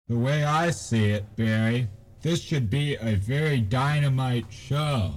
The way I see it, Barry, this should be a very dynamite show.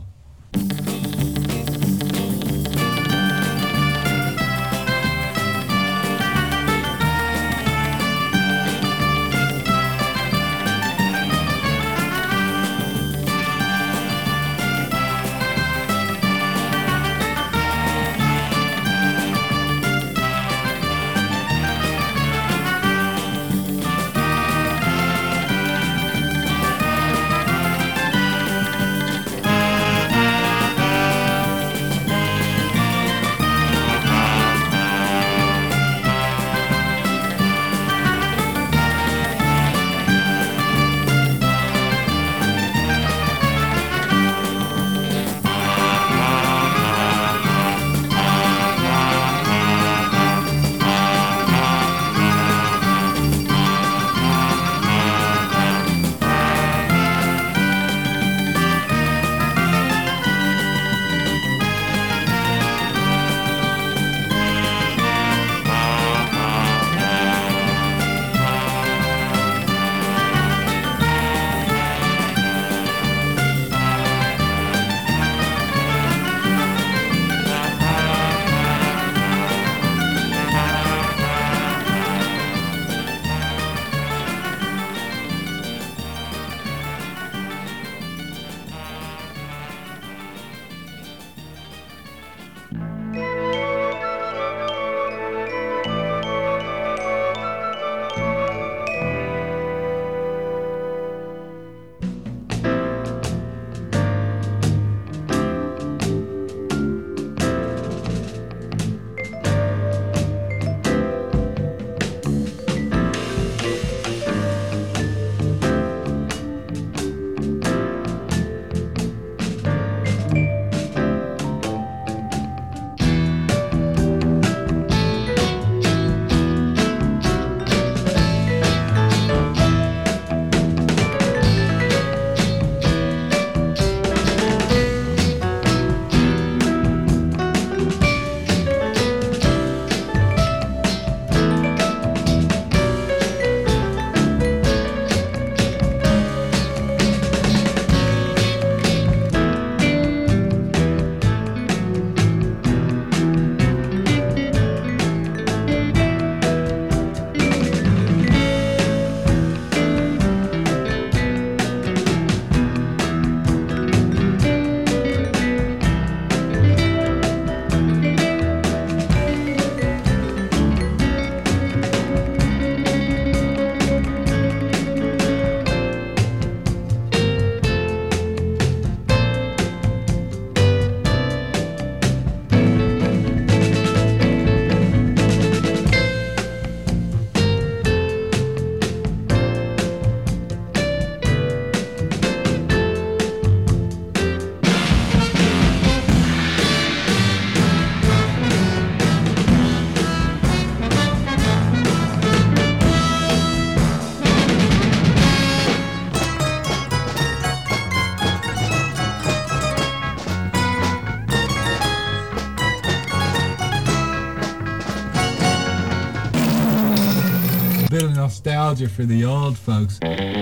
Bit of nostalgia for the old folks.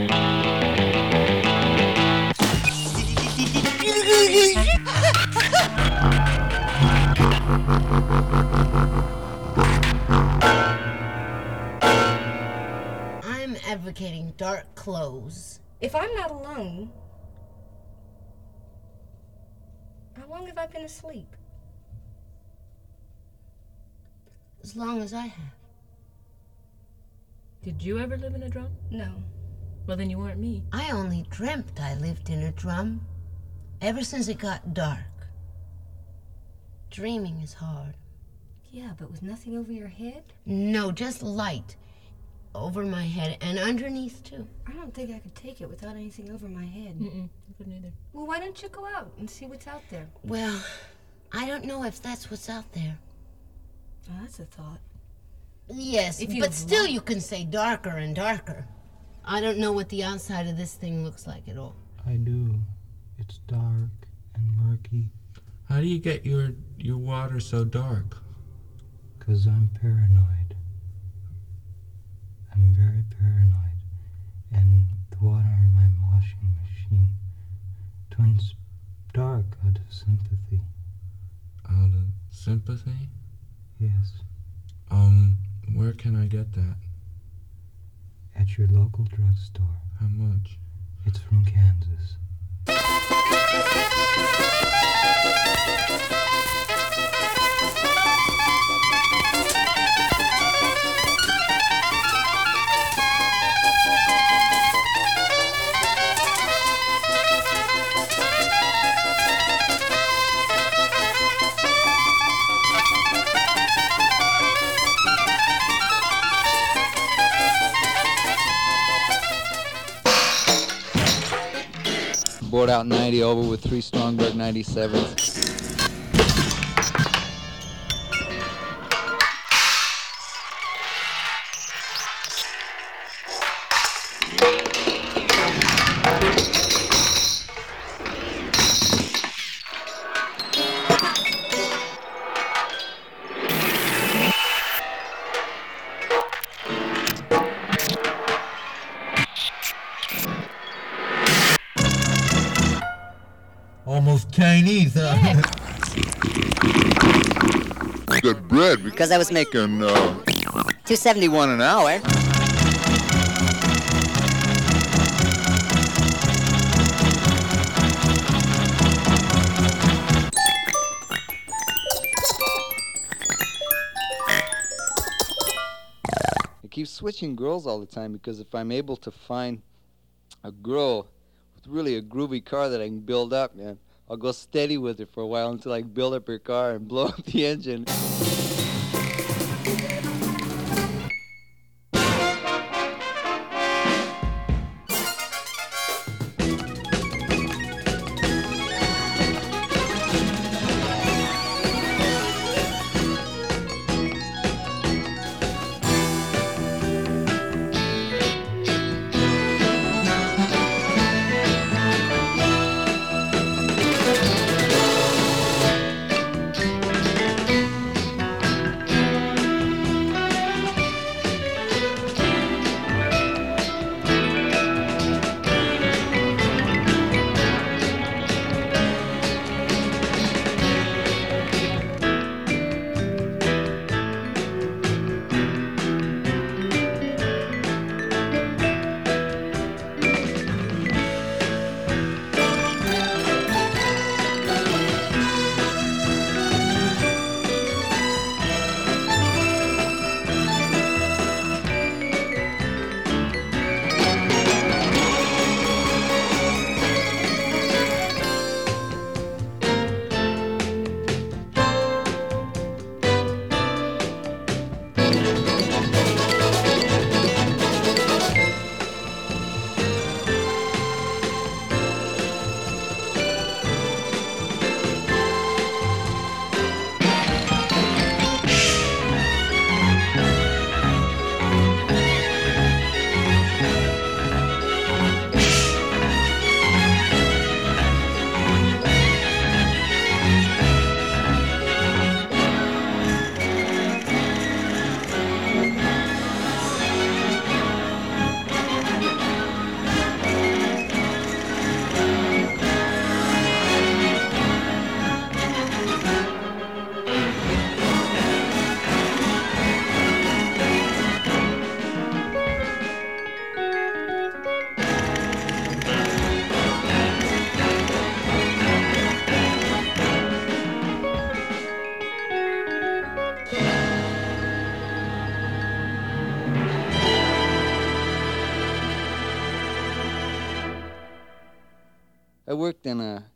I'm advocating dark clothes. If I'm not alone, how long have I been asleep? As long as I have. Did you ever live in a drum? No. Well, then you weren't me. I only dreamt I lived in a drum. Ever since it got dark. Dreaming is hard. Yeah, but with nothing over your head? No, just light. Over my head and underneath, too. I don't think I could take it without anything over my head. I couldn't either. Well, why don't you go out and see what's out there? Well, I don't know if that's what's out there. Oh, that's a thought. Yes, but still you can say darker and darker. I don't know what the outside of this thing looks like at all. I do. It's dark and murky. How do you get your water so dark? 'Cause I'm paranoid. I'm very paranoid. washing machine turns dark out of sympathy. Out of sympathy? Yes, Where can I get that? at your local drugstore. How much? It's from Kansas. Bored out 90 over with 3 Strongberg 97s. Almost Chinese, huh? Good bread because I was making $2.71 an hour. I keep switching girls all the time because if I'm able to find a girl with really a groovy car that I can build up, man, I'll go steady with her for a while until I can build up her car and blow up the engine. I worked in a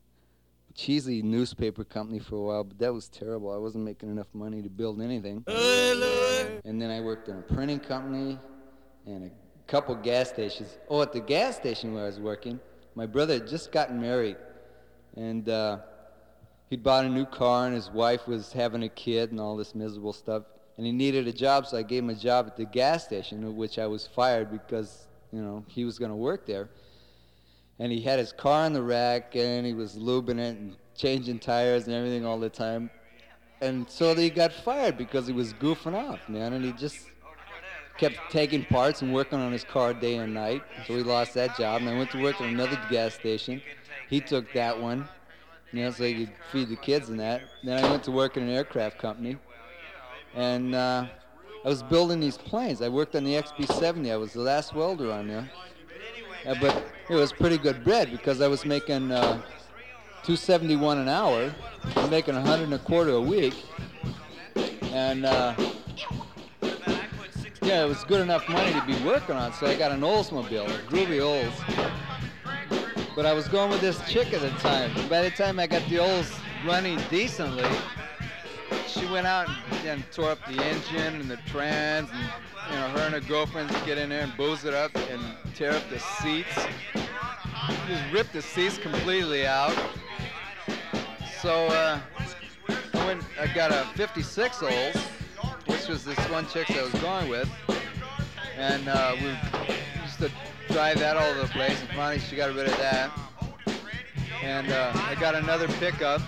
cheesy newspaper company for a while, but that was terrible. I wasn't making enough money to build anything. And then I worked in a printing company and a couple gas stations. Oh, at the gas station where I was working, my brother had just gotten married. And he'd bought a new car, and his wife was having a kid and all this miserable stuff. And he needed a job, so I gave him a job at the gas station, of which I was fired because, you know, he was going to work there. And he had his car on the rack, and he was lubing it and changing tires and everything all the time. And so he got fired because he was goofing off, man. And he just kept taking parts and working on his car day and night, so we lost that job. And I went to work at another gas station. He took that one, so he could feed the kids and that. Then I went to work in an aircraft company, and I was building these planes. I worked on the XB-70. I was the last welder on there. But it was pretty good bread because I was making $2.71 an hour, making $125 a week, and yeah, it was good enough money to be working on. So I got an Oldsmobile, a groovy Olds. But I was going with this chick at the time. By the time I got the Olds running decently, she went out and tore up the engine and the trans, and her and her girlfriends would get in there and booze it up and tear up the seats. Just rip the seats completely out. So I got a 56 Olds, which was this one chick that I was going with, and we used to drive that all over the place, and finally she got rid of that. And I got another pickup.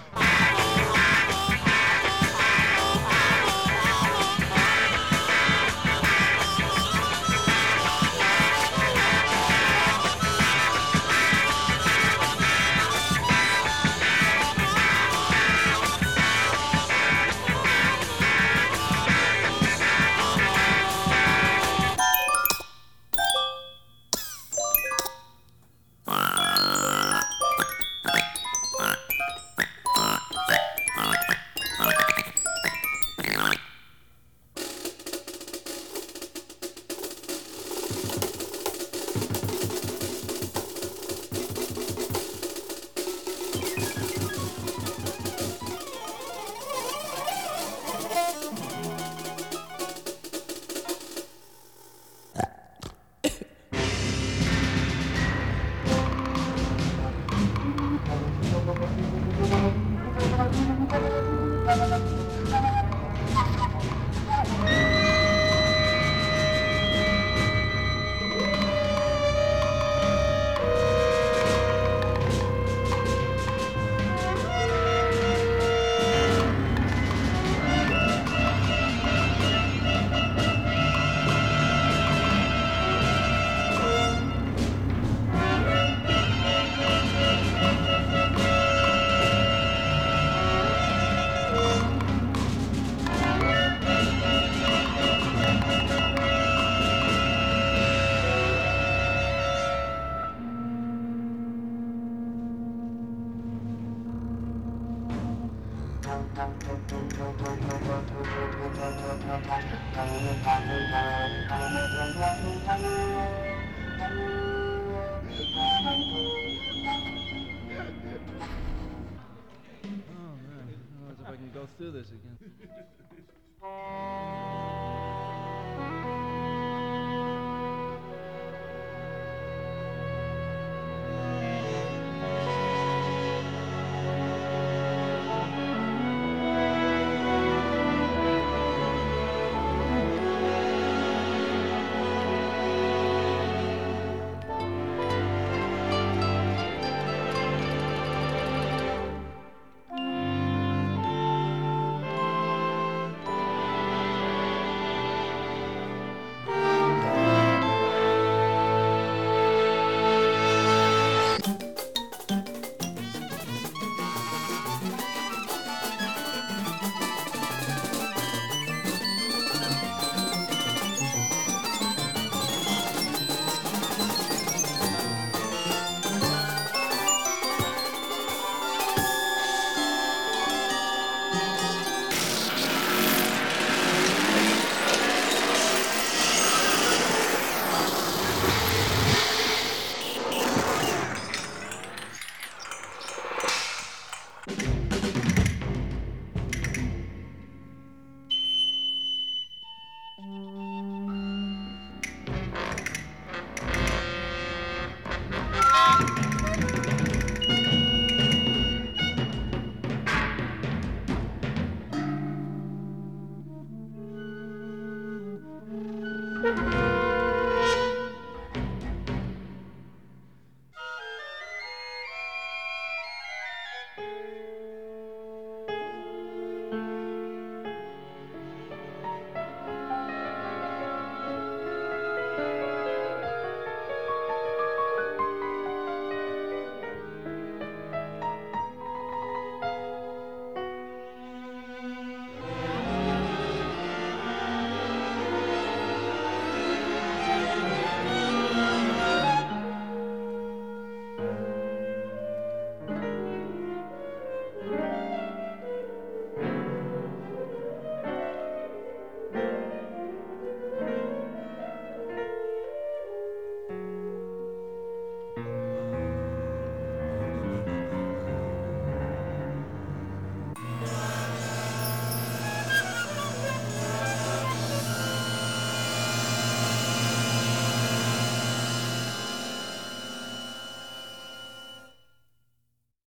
Go through this again.